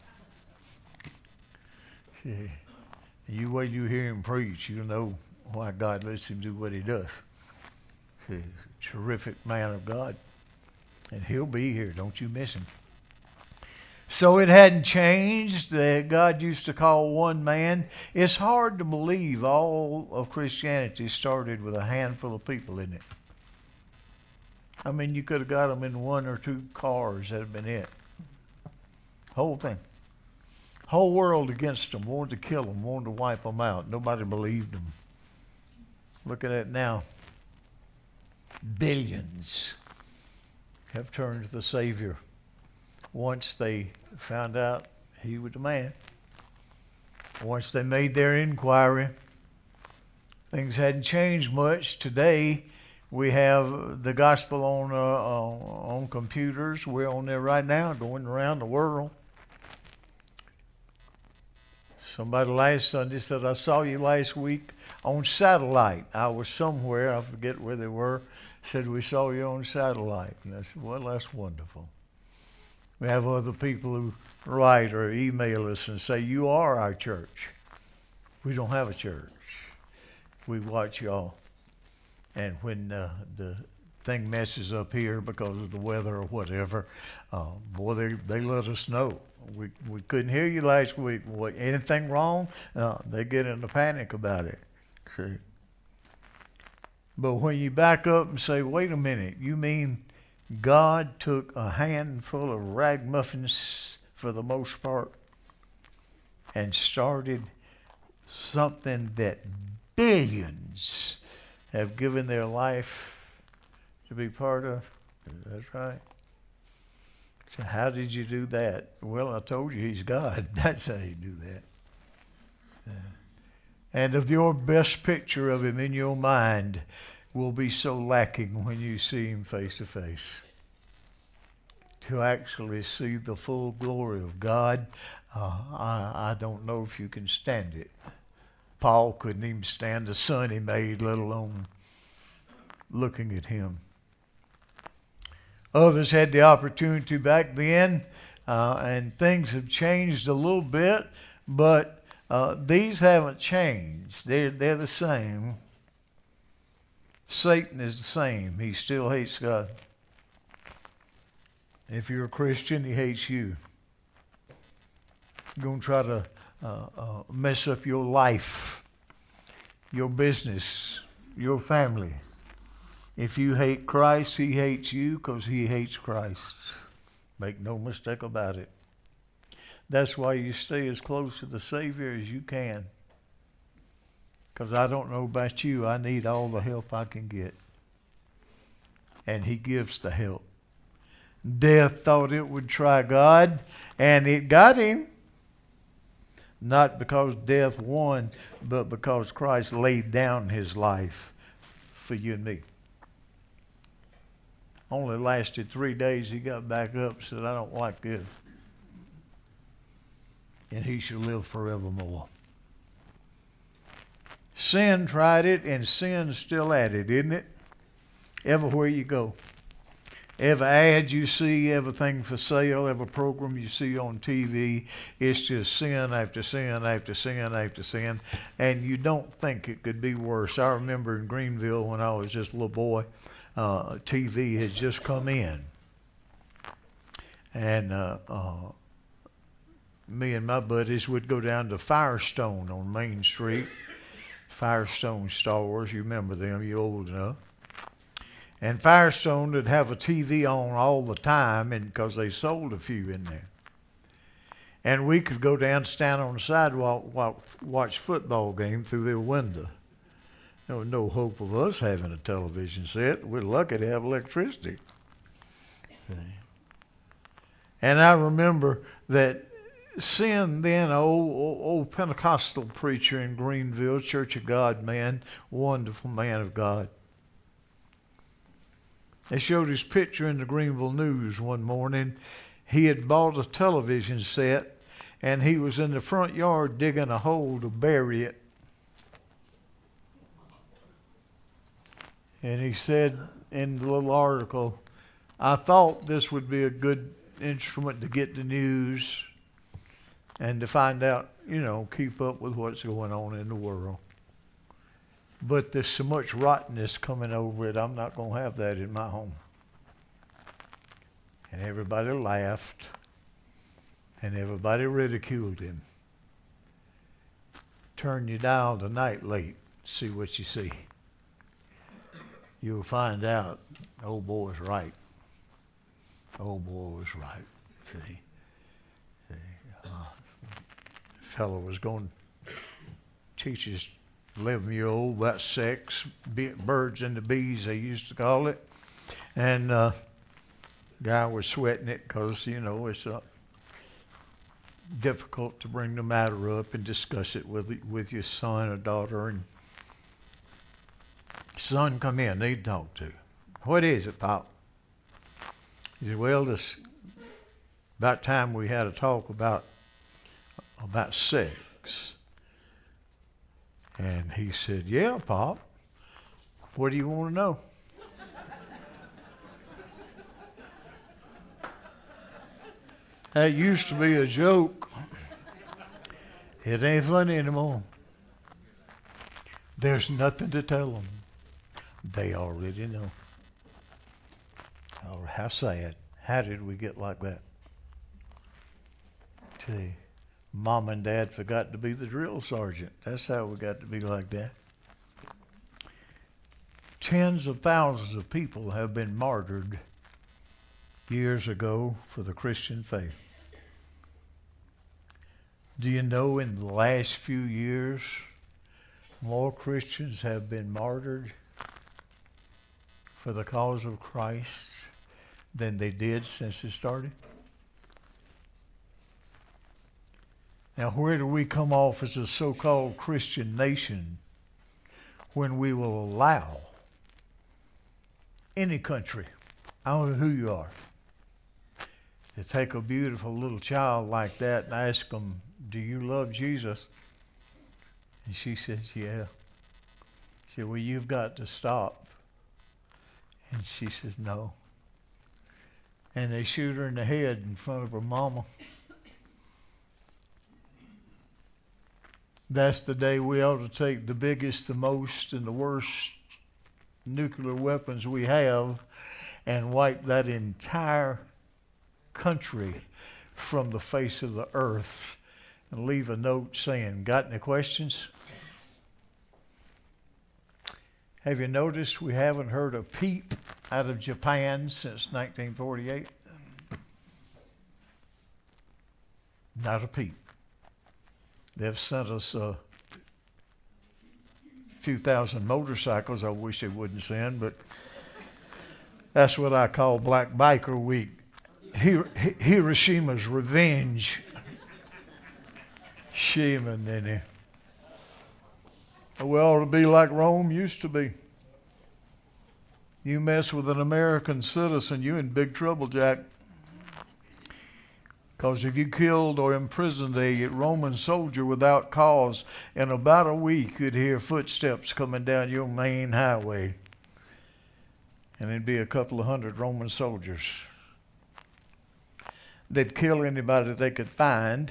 See, you wait you hear him preach, you know why God lets him do what he does. He's a terrific man of God. And he'll be here. Don't you miss him. So it hadn't changed. That God used to call one man. It's hard to believe all of Christianity started with a handful of people, isn't it? I mean, you could have got them in one or two cars. That had been it. Whole thing. Whole world against them. Wanted to kill them. Wanted to wipe them out. Nobody believed them. Look at that now. Billions have turned to the Savior once they found out he was the man. Once they made their inquiry, things hadn't changed much. Today, we have the gospel on uh, on computers. We're on there right now, going around the world. Somebody last Sunday said, I saw you last week on satellite. I was somewhere, I forget where they were, said, we saw you on satellite. And I said, well, that's wonderful. We have other people who write or email us and say, you are our church. We don't have a church. We watch y'all. And when uh, the thing messes up here because of the weather or whatever, uh, boy, they, they let us know. We we couldn't hear you last week. What, anything wrong? Uh, they get in a panic about it. See? But when you back up and say, wait a minute, you mean God took a handful of ragamuffins for the most part and started something that billions have given their life to be part of? That's right. So how did you do that? Well, I told you he's God. That's how you do that. Uh, and if your best picture of him in your mind will be so lacking when you see him face to face. To actually see the full glory of God, uh, I, I don't know if you can stand it. Paul couldn't even stand the sun he made, let alone looking at him. Others had the opportunity back then, uh, and things have changed a little bit, but uh, these haven't changed. They're, they're the same. Satan is the same. He still hates God. If you're a Christian, he hates you. He's going to try to uh, uh, mess up your life, your business, your family. If you hate Christ, he hates you because he hates Christ. Make no mistake about it. That's why you stay as close to the Savior as you can. Because I don't know about you, I need all the help I can get. And he gives the help. Death thought it would try God, and it got him. Not because death won, but because Christ laid down his life for you and me. Only lasted three days. He got back up and said, I don't like this. And he shall live forevermore. Sin tried it, and sin's still at it, isn't it? Everywhere you go. Every ad you see, everything for sale, every program you see on T V, it's just sin after sin after sin after sin. And you don't think it could be worse. I remember in Greenville when I was just a little boy, uh, T V had just come in. And uh, uh, me and my buddies would go down to Firestone on Main Street. Firestone stores, you remember them, you're old enough. And Firestone would have a T V on all the time, and because they sold a few in there. And we could go down, stand on the sidewalk, walk, watch football game through their window. There was no hope of us having a television set. We're lucky to have electricity. And I remember that seeing then an old, old, old Pentecostal preacher in Greenville, Church of God man, wonderful man of God. They showed his picture in the Greenville News one morning. He had bought a television set, and he was in the front yard digging a hole to bury it. And he said in the little article, I thought this would be a good instrument to get the news and to find out, you know, keep up with what's going on in the world. But there's so much rottenness coming over it, I'm not going to have that in my home. And everybody laughed, and everybody ridiculed him. Turn your dial tonight late, see what you see. You'll find out, old boy's right. Old boy was right. See, the uh, fellow was going to teach his eleven-year-old about sex, birds and the bees, they used to call it. And uh, guy was sweating it because, you know, it's uh, difficult to bring the matter up and discuss it with with your son or daughter. And son come in, they'd talk to. What is it, Pop? He said, well, this about time we had a talk about about sex. And he said, yeah, Pop. What do you want to know? That used to be a joke. It ain't funny anymore. There's nothing to tell them. They already know. Oh, how sad. How did we get like that? See, Mom and Dad forgot to be the drill sergeant. That's how we got to be like that. Tens of thousands of people have been martyred years ago for the Christian faith. Do you know in the last few years, more Christians have been martyred for the cause of Christ than they did since it started? Now, where do we come off as a so-called Christian nation when we will allow any country, I don't know who you are, to take a beautiful little child like that and ask them, do you love Jesus? And she says, yeah. She said, well, you've got to stop. And she says, no. And they shoot her in the head in front of her mama. That's the day we ought to take the biggest, the most, and the worst nuclear weapons we have and wipe that entire country from the face of the earth and leave a note saying, got any questions? Have you noticed we haven't heard a peep out of Japan since nineteen forty-eight? Not a peep. They've sent us a few thousand motorcycles. I wish they wouldn't send, but that's what I call Black Biker Week. Hiroshima's revenge. Shima, Nene. We ought to be like Rome used to be. You mess with an American citizen, you're in big trouble, Jack. Because if you killed or imprisoned a Roman soldier without cause, in about a week you'd hear footsteps coming down your main highway. And it'd be a couple of hundred Roman soldiers. They'd kill anybody they could find.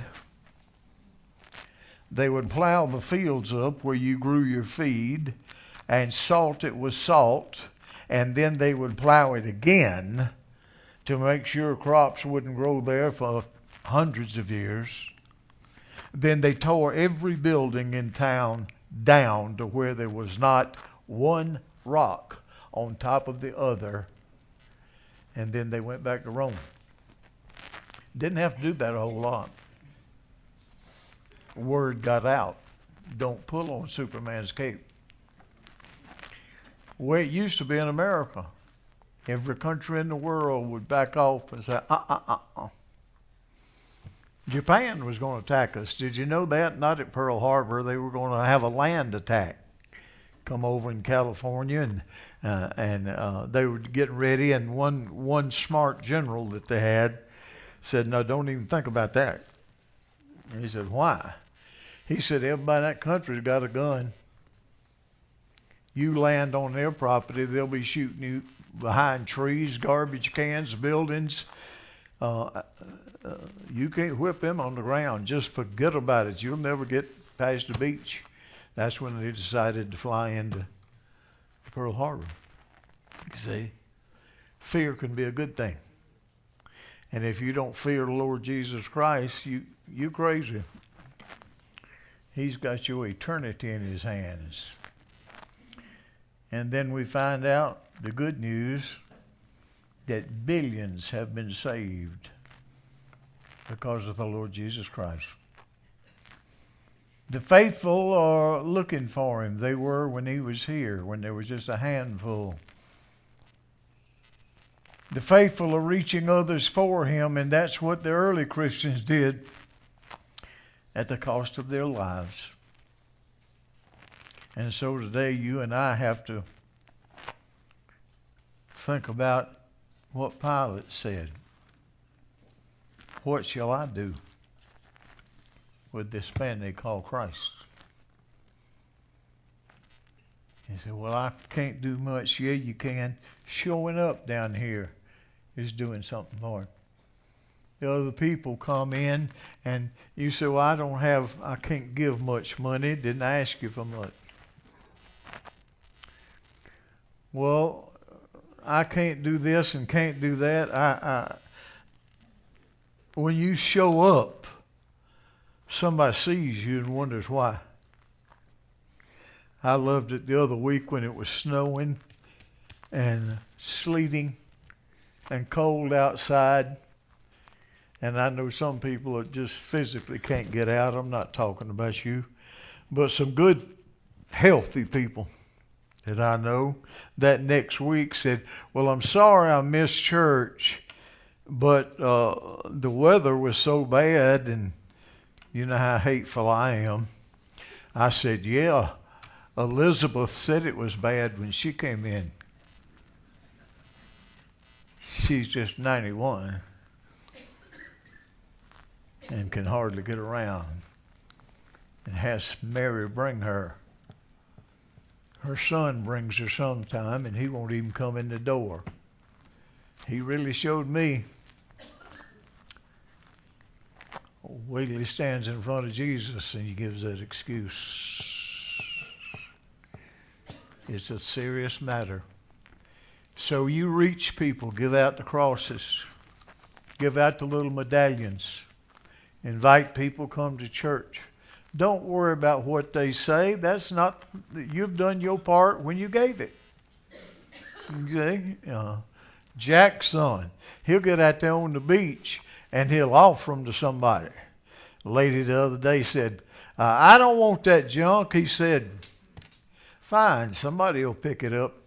They would plow the fields up where you grew your feed and salt it with salt, and then they would plow it again to make sure crops wouldn't grow there for hundreds of years. Then they tore every building in town down to where there was not one rock on top of the other, and then they went back to Rome. Didn't have to do that a whole lot. word got out. Don't pull on Superman's cape. The way it used to be in America, every country in the world would back off and say, uh, uh, uh, uh. Japan was going to attack us. Did you know that? Not at Pearl Harbor. They were going to have a land attack come over in California, and uh, and uh, they were getting ready. And one one smart general that they had said, "No, don't even think about that." And he said, "Why?" He said, "Everybody in that country's got a gun. You land on their property, they'll be shooting you behind trees, garbage cans, buildings. Uh, uh, you can't whip them on the ground. Just forget about it. You'll never get past the beach." That's when they decided to fly into Pearl Harbor. You see, fear can be a good thing. And if you don't fear the Lord Jesus Christ, you you crazy. He's got your eternity in his hands. And then we find out the good news that billions have been saved because of the Lord Jesus Christ. The faithful are looking for him. They were when he was here, when there was just a handful. The faithful are reaching others for him, and that's what the early Christians did at the cost of their lives. And so today you and I have to think about what Pilate said. What shall I do with this man they call Christ? He said, well, I can't do much. Yeah, you can. Showing up down here is doing something for him. The other people come in and you say, well, I don't have, I can't give much money. Didn't ask you for much. Well, I can't do this and can't do that. I, I, when you show up, somebody sees you and wonders why. I loved it the other week when it was snowing and sleeting and cold outside. And I know some people that just physically can't get out. I'm not talking about you. But some good, healthy people that I know that next week said, well, I'm sorry I missed church, but uh, the weather was so bad, and you know how hateful I am. I said, yeah, Elizabeth said it was bad when she came in. She's just ninety-one and can hardly get around, and has Mary bring her. Her son brings her sometime, and he won't even come in the door. He really showed me. Wait till he stands in front of Jesus and he gives that excuse. It's a serious matter. So you reach people, give out the crosses, give out the little medallions, invite people, come to church. Don't worry about what they say. That's not, you've done your part when you gave it. Okay? Uh, Jack's son, he'll get out there on the beach and he'll offer them to somebody. A lady the other day said, uh, I don't want that junk. He said, fine, somebody will pick it up.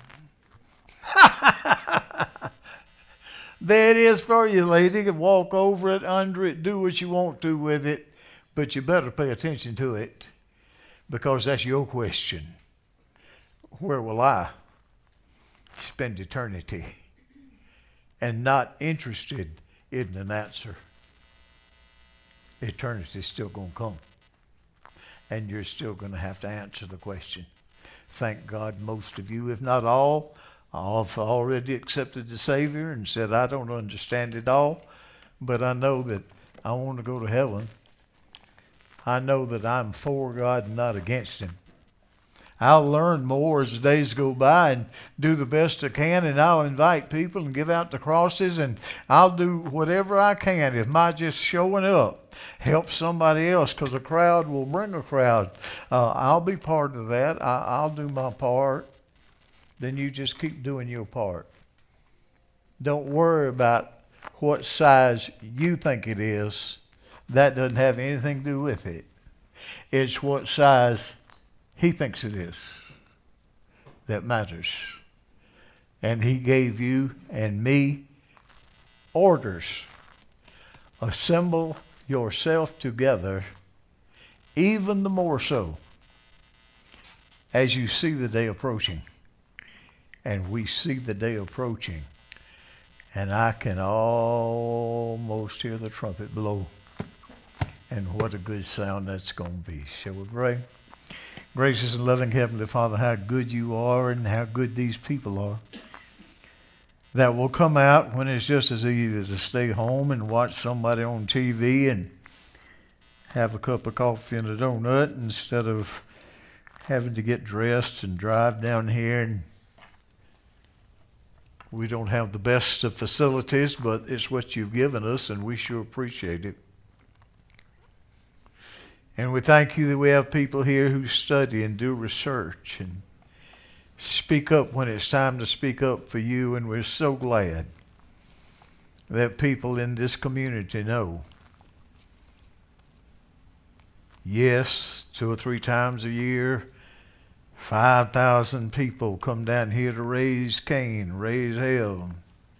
There it is for you, lady. You can walk over it, under it, do what you want to with it. But you better pay attention to it, because that's your question. Where will I spend eternity? And not interested in an answer. Eternity's still going to come. And you're still going to have to answer the question. Thank God most of you, if not all, have already accepted the Savior and said, I don't understand it all, but I know that I want to go to heaven. I know that I'm for God and not against him. I'll learn more as the days go by and do the best I can, and I'll invite people and give out the crosses, and I'll do whatever I can. If my just showing up helps somebody else, because a crowd will bring a crowd, uh, I'll be part of that. I, I'll do my part. Then you just keep doing your part. Don't worry about what size you think it is. That doesn't have anything to do with it. It's what size he thinks it is that matters. And he gave you and me orders. Assemble yourself together, even the more so as you see the day approaching. And we see the day approaching. And I can almost hear the trumpet blow. And what a good sound that's going to be. Shall we pray? Gracious and loving Heavenly Father, how good you are and how good these people are. That will come out when it's just as easy to stay home and watch somebody on T V and have a cup of coffee and a donut instead of having to get dressed and drive down here. And we don't have the best of facilities, but it's what you've given us, and we sure appreciate it. And we thank you that we have people here who study and do research and speak up when it's time to speak up for you. And we're so glad that people in this community know, yes, two or three times a year, five thousand people come down here to raise Cain, raise hell.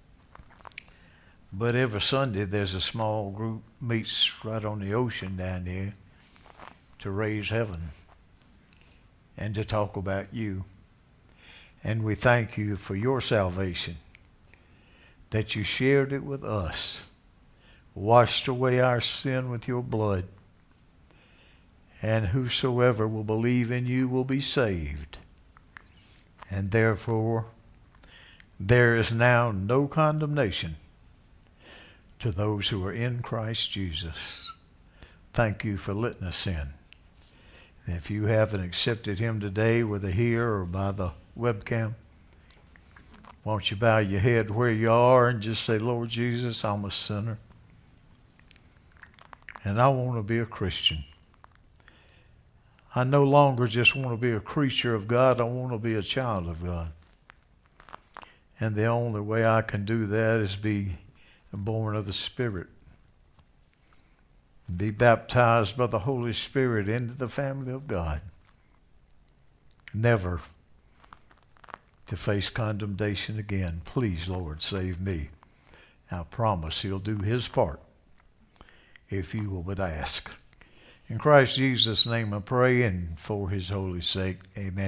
But every Sunday there's a small group meets right on the ocean down there to raise heaven and to talk about you. And we thank you for your salvation, that you shared it with us, washed away our sin with your blood, and whosoever will believe in you will be saved. And therefore, there is now no condemnation to those who are in Christ Jesus. Thank you for letting us in. And if you haven't accepted him today, whether here or by the webcam, won't you bow your head where you are and just say, Lord Jesus, I'm a sinner, and I want to be a Christian. I no longer just want to be a creature of God. I want to be a child of God. And the only way I can do that is be born of the Spirit. Be baptized by the Holy Spirit into the family of God. Never to face condemnation again. Please, Lord, save me. I promise he'll do his part if you will but ask. In Christ Jesus' name I pray, and for his holy sake, amen.